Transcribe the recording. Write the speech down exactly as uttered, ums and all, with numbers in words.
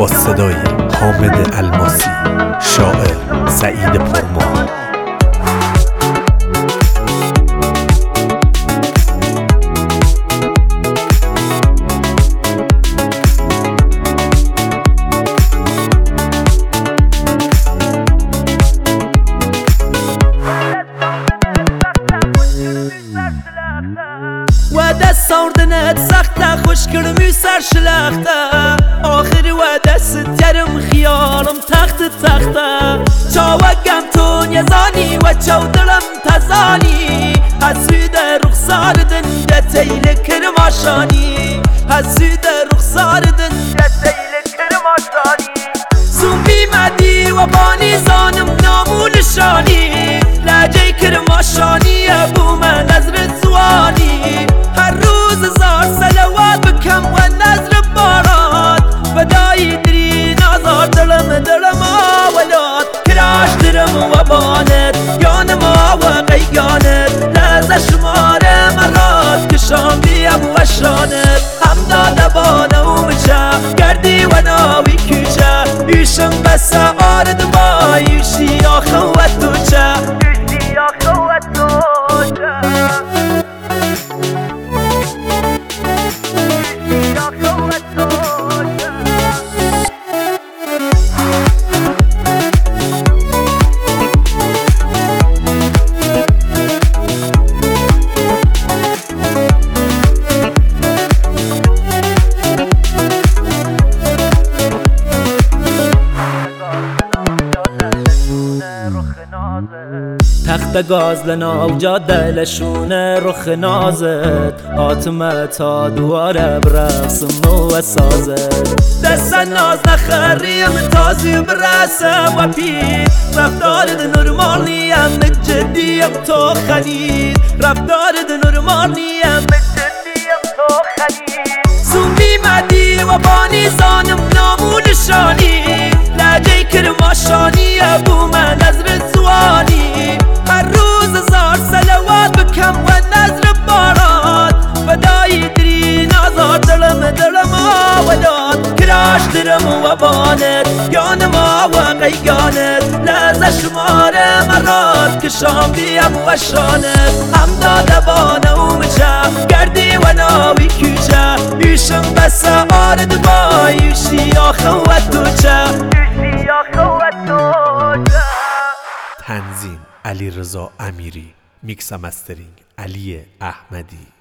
با صدای حامد الماسی، شاعر سعید پرما. و دست ساردنت سخته خوش کرمی سر شلخته آخر و دست ترم خیالم تخت تخته چاوگم تو نیزانی و چاو دلم تزانی حسید رخسار دنده تیل کرماشانی حسید رخسار دنده تیل کرماشانی زومی مدی و بانی زانم نامونشانی لجه کرماشانی ابو من نظر زوانی هر روز زار سلوات بکم و نظر بارات فدای دری نازار دلم دلم آولاد کراش درم و بانت یانم و قیانت لحظه شمار مرات کشان بیم و شانت همداد بانم چه گردی و ناوی کجا ایشم بس آرد ما ایشی آخه و تو چه ایشی آخه و تو چه تخت گاز لنا و جاده لشونه رخ نازت آتمه تا دواره برقصم و سازت دست ناز نخریم تازی برسه و پید رفتار ده نرمال نیم جدیم تو خلید رفتار ده نرمال نیم جدیم تو خلید زومی مدی و بانی زانم نامونشانی لجه کرماشانی ابو من نظر زوانی هر روز زار سلوات بکم و نظر بارات فدای دری نازار دلم دلم آولاد کراش درم و بانت یانم و قیانت لحظه شمار مرات کشان بیم و شانت همداد بانم چه گردی و ناوی کجا ایشم بس آرد با ایشی آخه و تو چه ایشی آخه و تو چه. تنظیم علی رضا امیری، میکس و مسترینگ علی احمدی.